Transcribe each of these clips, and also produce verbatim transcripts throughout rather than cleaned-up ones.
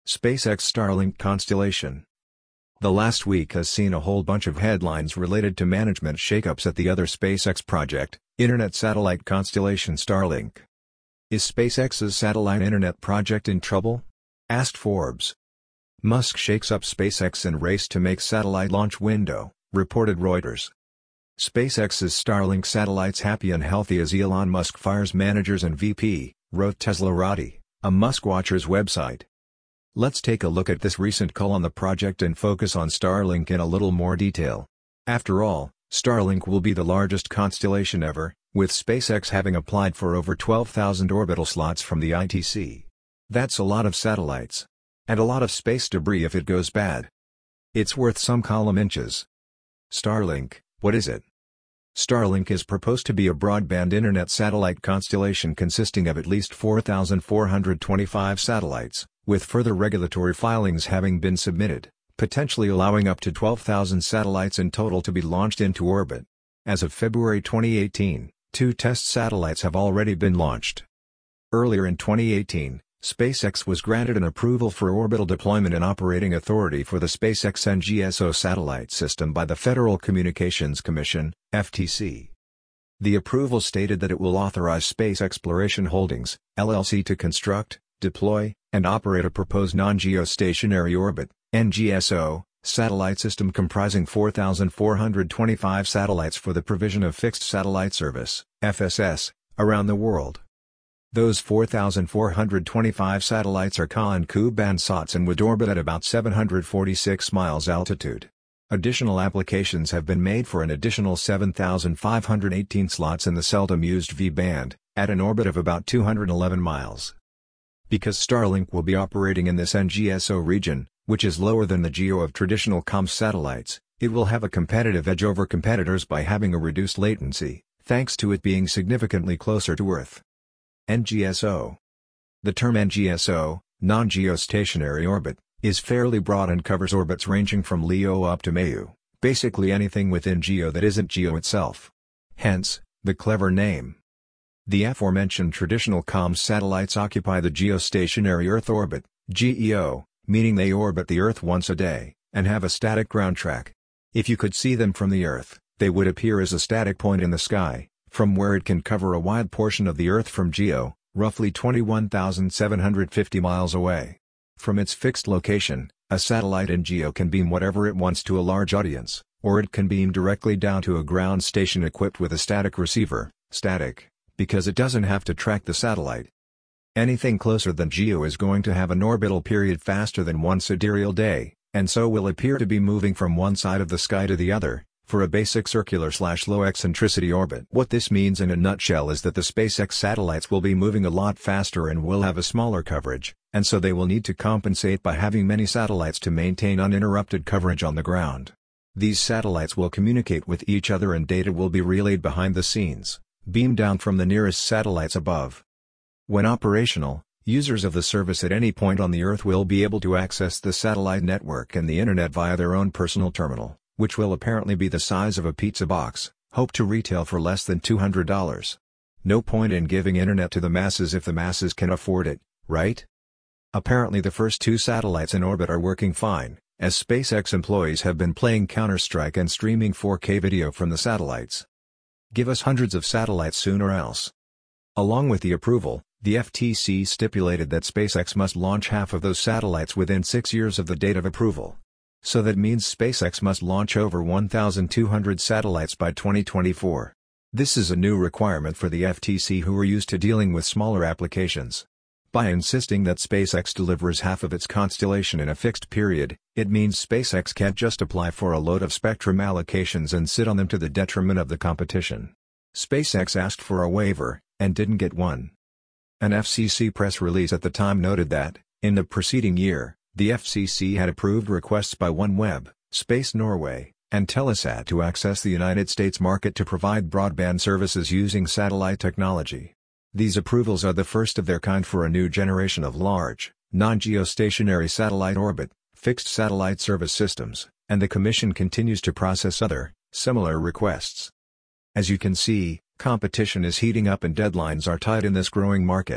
SpaceX Starlink constellation. The last week has seen a whole bunch of headlines related to management shakeups at the other SpaceX project, internet satellite constellation Starlink. Is SpaceX's satellite internet project in trouble? Asked Forbes. Musk shakes up SpaceX in race to make satellite launch window, reported Reuters. SpaceX's Starlink satellites happy and healthy as Elon Musk fires managers and V P, wrote Teslarati, a Musk Watchers website. Let's take a look at this recent call on the project and focus on Starlink in a little more detail. After all, Starlink will be the largest constellation ever, with SpaceX having applied for over twelve thousand orbital slots from the I T C. That's a lot of satellites. And a lot of space debris if it goes bad. It's worth some column inches. Starlink, what is it? Starlink is proposed to be a broadband internet satellite constellation consisting of at least four thousand four hundred twenty-five satellites, with further regulatory filings having been submitted, potentially allowing up to twelve thousand satellites in total to be launched into orbit. As of February twenty eighteen, two test satellites have already been launched. Earlier in twenty eighteen, SpaceX was granted an approval for orbital deployment and operating authority for the SpaceX N G S O satellite system by the Federal Communications Commission, F T C. The approval stated that it will authorize Space Exploration Holdings, L L C to construct, deploy, and operate a proposed non-geostationary orbit, N G S O, satellite system comprising four thousand four hundred twenty-five satellites for the provision of fixed satellite service, F S S, around the world. Those four thousand four hundred twenty-five satellites are Ka and Ku band sats and would orbit at about seven hundred forty-six miles altitude. Additional applications have been made for an additional seven thousand five hundred eighteen slots in the seldom used V band, at an orbit of about two hundred eleven miles. Because Starlink will be operating in this N G S O region, which is lower than the GEO of traditional comms satellites, it will have a competitive edge over competitors by having a reduced latency, thanks to it being significantly closer to Earth. N G S O. The term N G S O, non-geostationary orbit, is fairly broad and covers orbits ranging from LEO up to MEO, basically anything within GEO that isn't GEO itself. Hence, the clever name. The aforementioned traditional comms satellites occupy the geostationary Earth orbit, G E O, meaning they orbit the Earth once a day, and have a static ground track. If you could see them from the Earth, they would appear as a static point in the sky, from where it can cover a wide portion of the Earth from GEO, roughly twenty-one thousand seven hundred fifty miles away. From its fixed location, a satellite in GEO can beam whatever it wants to a large audience, or it can beam directly down to a ground station equipped with a static receiver, static, because it doesn't have to track the satellite. Anything closer than GEO is going to have an orbital period faster than one sidereal day, and so will appear to be moving from one side of the sky to the other, for a basic circular-slash-low eccentricity orbit. What this means in a nutshell is that the SpaceX satellites will be moving a lot faster and will have a smaller coverage, and so they will need to compensate by having many satellites to maintain uninterrupted coverage on the ground. These satellites will communicate with each other and data will be relayed behind the scenes, beamed down from the nearest satellites above. When operational, users of the service at any point on the Earth will be able to access the satellite network and the internet via their own personal terminal, which will apparently be the size of a pizza box, hope to retail for less than two hundred dollars. No point in giving internet to the masses if the masses can afford it, right? Apparently the first two satellites in orbit are working fine, as SpaceX employees have been playing Counter-Strike and streaming four K video from the satellites. Give us hundreds of satellites soon or else. Along with the approval, the F T C stipulated that SpaceX must launch half of those satellites within six years of the date of approval. So that means SpaceX must launch over one thousand two hundred satellites by twenty twenty-four. This is a new requirement for the F T C, who are used to dealing with smaller applications. By insisting that SpaceX delivers half of its constellation in a fixed period, it means SpaceX can't just apply for a load of spectrum allocations and sit on them to the detriment of the competition. SpaceX asked for a waiver, and didn't get one. An F C C press release at the time noted that, in the preceding year, the F C C had approved requests by OneWeb, Space Norway, and Telesat to access the United States market to provide broadband services using satellite technology. These approvals are the first of their kind for a new generation of large, non-geostationary satellite orbit, fixed satellite service systems, and the Commission continues to process other, similar requests. As you can see, competition is heating up and deadlines are tight in this growing market.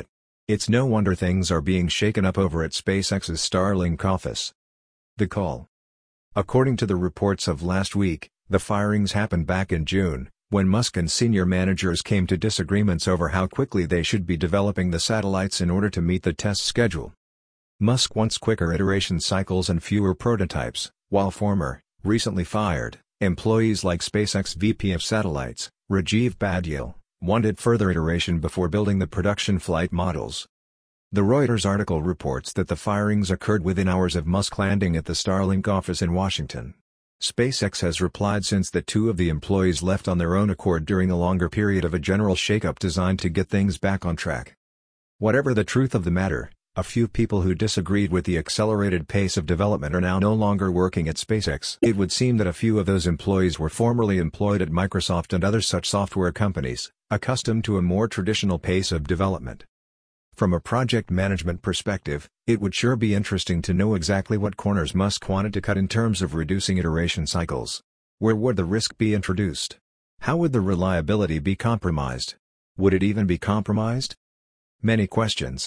It's no wonder things are being shaken up over at SpaceX's Starlink office. The call. According to the reports of last week, the firings happened back in June, when Musk and senior managers came to disagreements over how quickly they should be developing the satellites in order to meet the test schedule. Musk wants quicker iteration cycles and fewer prototypes, while former, recently fired, employees like SpaceX V P of Satellites, Rajiv Badyal, wanted further iteration before building the production flight models. The Reuters article reports that the firings occurred within hours of Musk landing at the Starlink office in Washington. SpaceX has replied since that two of the employees left on their own accord during a longer period of a general shakeup designed to get things back on track. Whatever the truth of the matter, a few people who disagreed with the accelerated pace of development are now no longer working at SpaceX. It would seem that a few of those employees were formerly employed at Microsoft and other such software companies, accustomed to a more traditional pace of development. From a project management perspective, it would sure be interesting to know exactly what corners Musk wanted to cut in terms of reducing iteration cycles. Where would the risk be introduced? How would the reliability be compromised? Would it even be compromised? Many questions.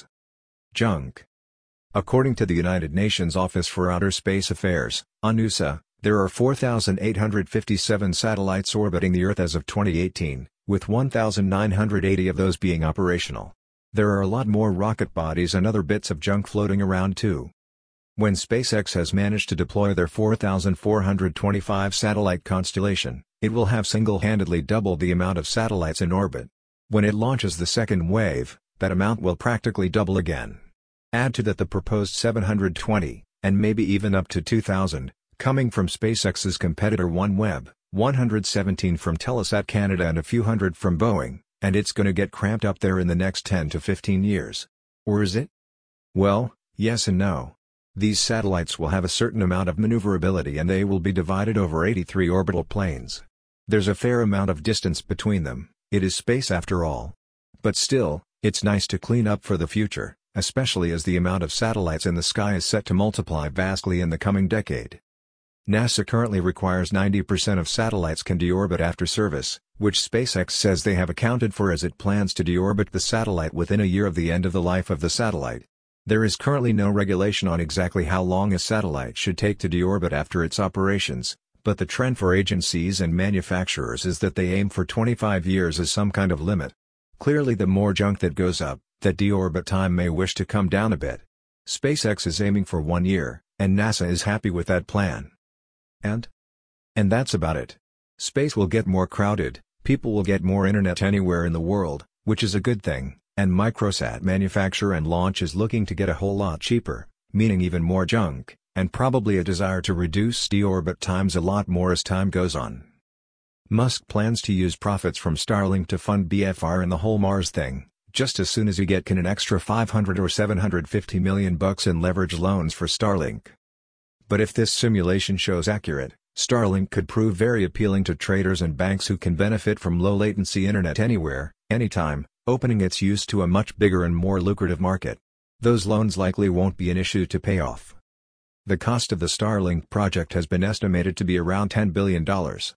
Junk. According to the United Nations Office for Outer Space Affairs, UNOOSA, there are four thousand eight hundred fifty-seven satellites orbiting the Earth as of twenty eighteen, with one thousand nine hundred eighty of those being operational. There are a lot more rocket bodies and other bits of junk floating around too. When SpaceX has managed to deploy their four thousand four hundred twenty-five satellite constellation, it will have single-handedly doubled the amount of satellites in orbit. When it launches the second wave, that amount will practically double again. Add to that the proposed seven hundred twenty, and maybe even up to two thousand, coming from SpaceX's competitor OneWeb, one hundred seventeen from Telesat Canada and a few hundred from Boeing, and it's gonna get cramped up there in the next ten to fifteen years. Or is it? Well, yes and no. These satellites will have a certain amount of maneuverability and they will be divided over eighty-three orbital planes. There's a fair amount of distance between them, it is space after all. But still, it's nice to clean up for the future, especially as the amount of satellites in the sky is set to multiply vastly in the coming decade. NASA currently requires ninety percent of satellites can deorbit after service, which SpaceX says they have accounted for as it plans to deorbit the satellite within a year of the end of the life of the satellite. There is currently no regulation on exactly how long a satellite should take to deorbit after its operations, but the trend for agencies and manufacturers is that they aim for twenty-five years as some kind of limit. Clearly, the more junk that goes up, that deorbit time may wish to come down a bit. SpaceX is aiming for one year, and NASA is happy with that plan. And? And that's about it. Space will get more crowded, people will get more internet anywhere in the world, which is a good thing, and microsat manufacture and launch is looking to get a whole lot cheaper, meaning even more junk, and probably a desire to reduce deorbit times a lot more as time goes on. Musk plans to use profits from Starlink to fund B F R and the whole Mars thing, just as soon as he get can an extra five hundred or seven hundred fifty million bucks in leverage loans for Starlink. But if this simulation shows accurate, Starlink could prove very appealing to traders and banks who can benefit from low-latency internet anywhere, anytime, opening its use to a much bigger and more lucrative market. Those loans likely won't be an issue to pay off. The cost of the Starlink project has been estimated to be around ten billion dollars.